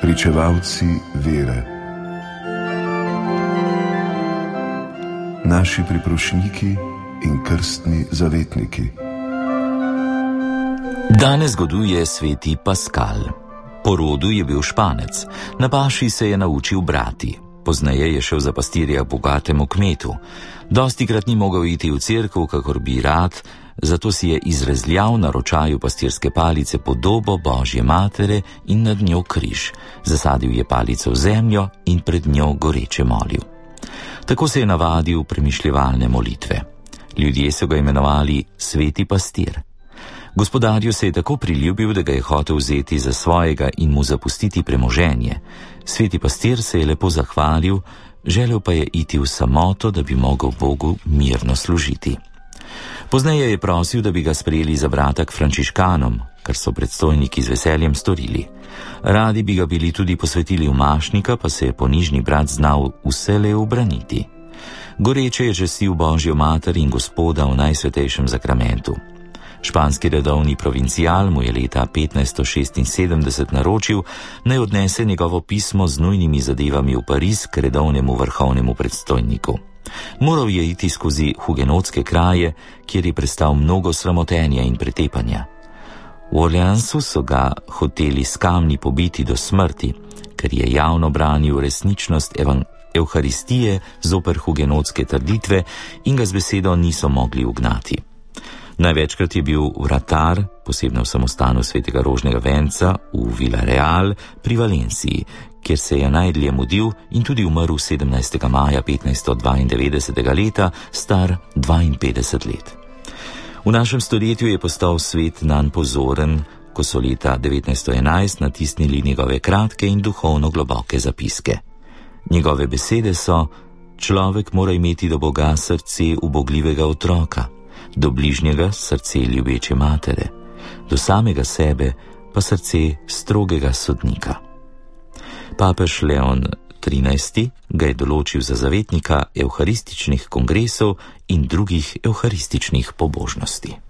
pričevalci vere, naši priprošniki in krstni zavetniki. Danes goduje sveti Paskal. Po rodu je bil Španec, na paši se je naučil brati. Pozneje je šel za pastirja bogatemu kmetu. Dostikrat ni mogel iti v cerkev, kakor bi rad, zato si je izrezljal na ročaju pastirske palice podobo Božje matere in nad njo križ. Zasadil je palico v zemljo in pred njo goreče molil. Tako se je navadil premišljevalne molitve. Ljudje so ga imenovali sveti pastir. Gospodarju se je tako priljubil, da ga je hotel vzeti za svojega in mu zapustiti premoženje. Sveti pastir se je lepo zahvalil, želel pa je iti v samoto, da bi mogel Bogu mirno služiti. Pozneje je prosil, da bi ga sprejeli za brata k frančiškanom, kar so predstojniki z veseljem storili. Radi bi ga bili tudi posvetili v mašnika, pa se je ponižni brat znal vselej ubraniti. Goreče je častil Božjo mater in Gospoda v najsvetejšem zakramentu. Španski redovni provincial mu je leta 1576 naročil, naj odnese njegovo pismo z nujnimi zadevami v Pariz k redovnemu vrhovnemu predstojniku. Moral je iti skozi hugenotske kraje, kjer je prestal mnogo sramotenja in pretepanja. V Orleansu so ga hoteli s kamni pobiti do smrti, ker je javno branil resničnost Evharistije zoper hugenotske trditve in ga z besedo niso mogli ugnati. Največkrat je bil vratar, posebno v samostanu svetega Rožnega venca v Villarreal pri Valenciji, kjer se je najdlje mudil in tudi umrl 17. maja 1592. leta, star 52 let. V našem stoletju je postal svet nanj pozoren, ko so leta 1911 natisnili njegove kratke in duhovno globoke zapiske. Njegove besede so: človek mora imeti do Boga srce ubogljivega otroka, do bližnjega srce ljubeče matere, do samega sebe pa srce strogega sodnika. Papež Leon XIII. Ga je določil za zavetnika evharističnih kongresov in drugih evharističnih pobožnosti.